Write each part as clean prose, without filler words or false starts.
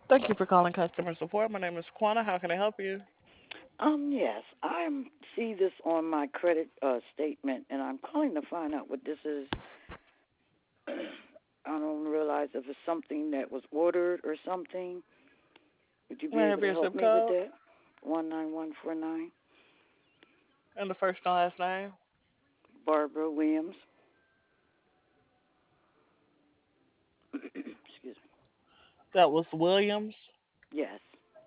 Thank you for calling customer support. My name is Quana. How can I help you? Yes, I see this on my credit statement, and I'm calling to find out what this is. I don't realize if it's something that was ordered or something. Would you May be I able have to your help zip me with code that? 19149. and the first and last name? Barbara Williams. Excuse me. That was Williams. Yes.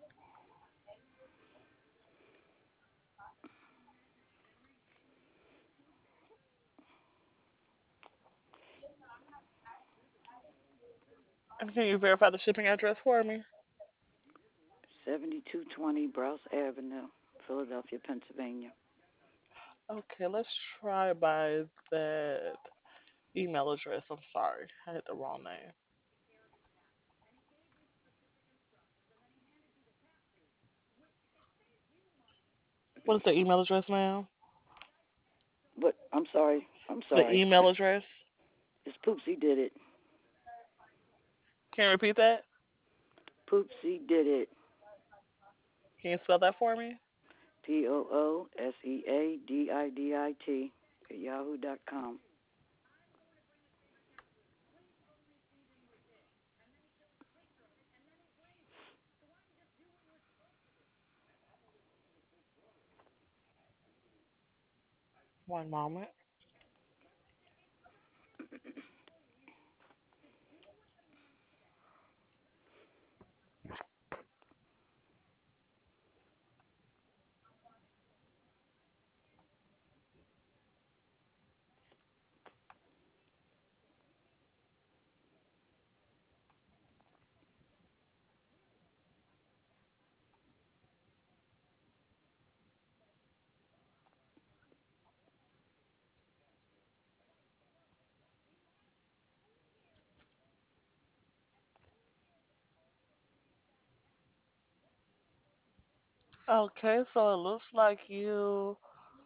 And can you verify the shipping address for me? 7220 Browse Avenue, Philadelphia, Pennsylvania. Okay, let's try by that email address. I'm sorry. I had the wrong name. What is the email address, ma'am? But I'm sorry. I'm The sorry. email address? It's Poopsie did it. Can you repeat that? Poopsie did it. Can you spell that for me? POOSEADIDIT at yahoo.com. One moment. Okay, so it looks like you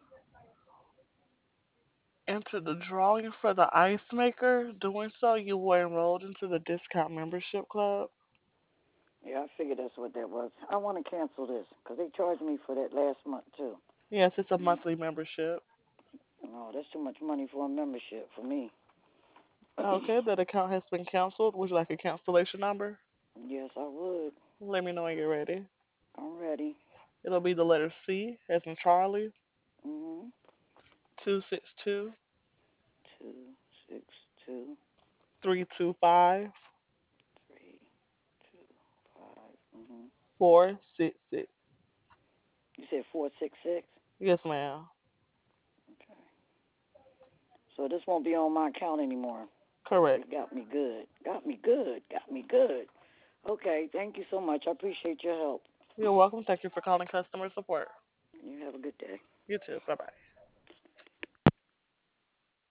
entered the drawing for the ice maker. Doing so, you were enrolled into the discount membership club. Yeah, I figured that's what that was. I want to cancel this because they charged me for that last month too. Yes, it's a monthly membership. No, that's too much money for a membership for me. Okay, that account has been canceled. Would you like a cancellation number? Yes, I would. Let me know when you're ready. I'm ready. It'll be the letter C as in Charlie, Mhm. 262 262 325 325. Mhm. 466. You said 466. Yes, ma'am. Okay. So this won't be on my account anymore. They Correct. got me good. Got me good. Got me good. Okay. Thank you so much. I appreciate your help. You're welcome. Thank you for calling customer support. You have a good day. You too. Bye bye.